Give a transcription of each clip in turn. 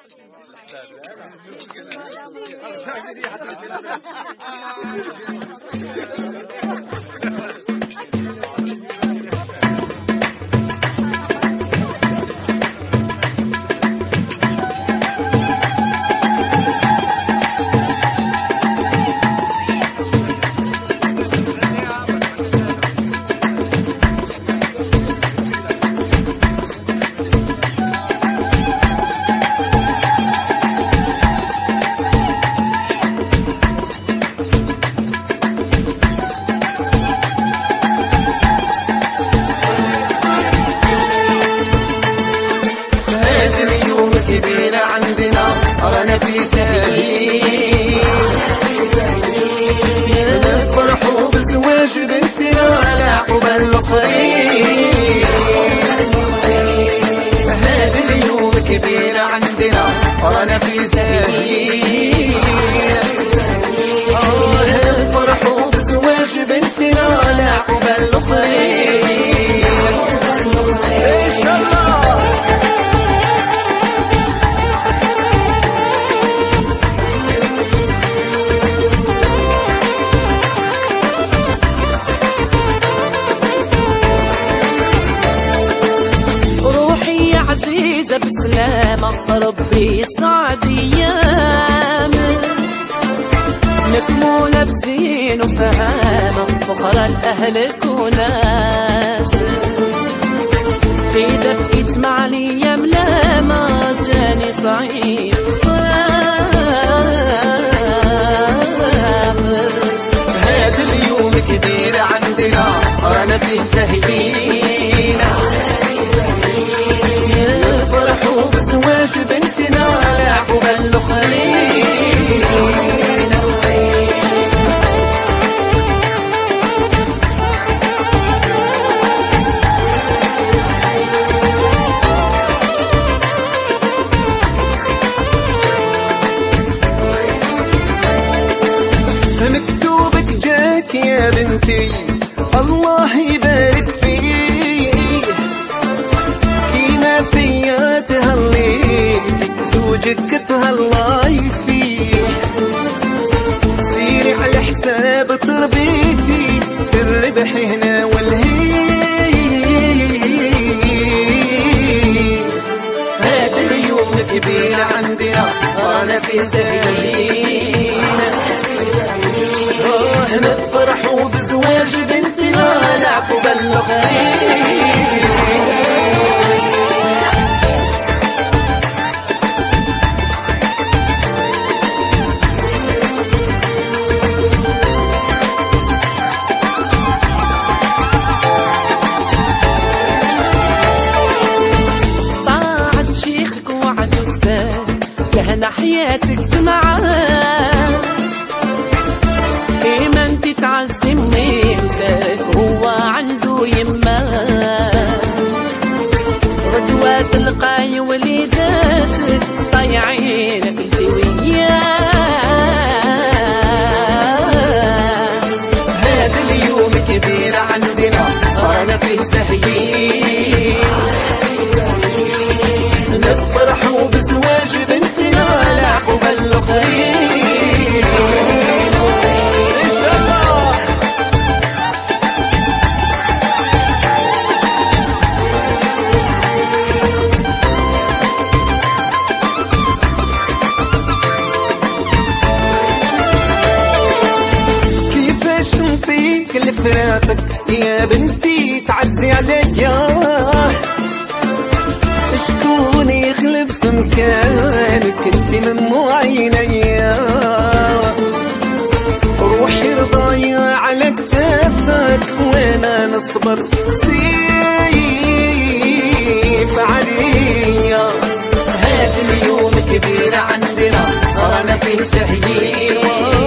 أرانا في سهيل نفرحوا بزواج بنتنا على عقب الأخرين. هذا اليوم كبير عندنا أرانا في سهيل نفرحوا بزواج بنتنا على عقب الأخرين. إن شاء الله بسلامة ربي يسعد ايامك مكمولة بزين وفهامة فخرة لأهلك وناس في دبقة معلية ملامة جاني صعيب هذا اليوم كبير عندنا أرانا فيه سهلين فرحوا بزواج بنتنا على عقب الأخرين. مكتوبك جاك يا بنتي الله يبارك فيه كيما فيا تهلي زوجك تهلاي فيه سيري على حساب تربيتي الربح هنا والهي. هذا اليوم كبير عندنا وانا في سهلين نفرحوا بزواج بنتنا على عقب الأخرين. طاعة شيخك وعد أستاذ لهنا حياتك معاه كيما انت تعزم نيمتك هو عنده يما غدوة تلقاي وليداتك ضايعينك انت وياه. هذا اليوم كبير عندنا أرانا فيه سهلين نفرحوا بزواج بنتنا على عقب الأخرين. فيك لفراقك يا بنتي تعزي عليا شكون يخلف مكانك انت من عينيا روحي رضايا على كتافك وانا نصبر سيف عليا. هذا اليوم كبير عندنا انا فيه سهلين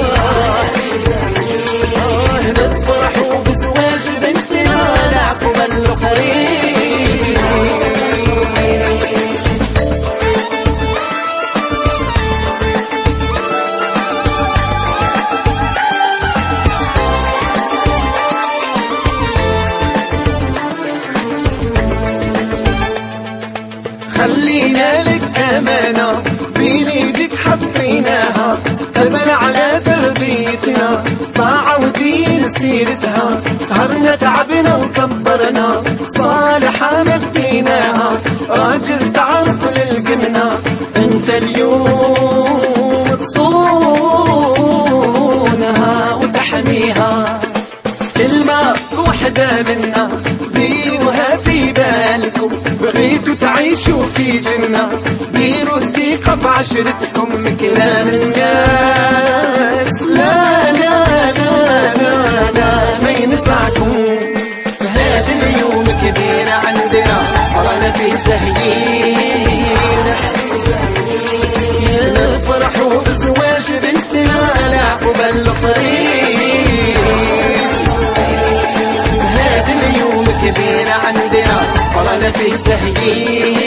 نفرحوا بزواج بنتنا على عقب الأخرين. صبرنا تعبنا وكبرنا، صالحة مديناها راجل تعرف للقمنا. انت اليوم تصونها وتحميها، كلمة وحدة منا ديروها في بالكم، بغيتوا تعيشوا في جنة ديروا الثقة في عشرتكم. كلام الناس لا لا لا لا لا ما ينفعكم. هذا اليوم كبير عندنا ورانا فيه سهيين، نفرحوا بزواج بنتنا لا قبل الآخرين. هذا اليوم كبير عندنا ورانا فيه سهيين،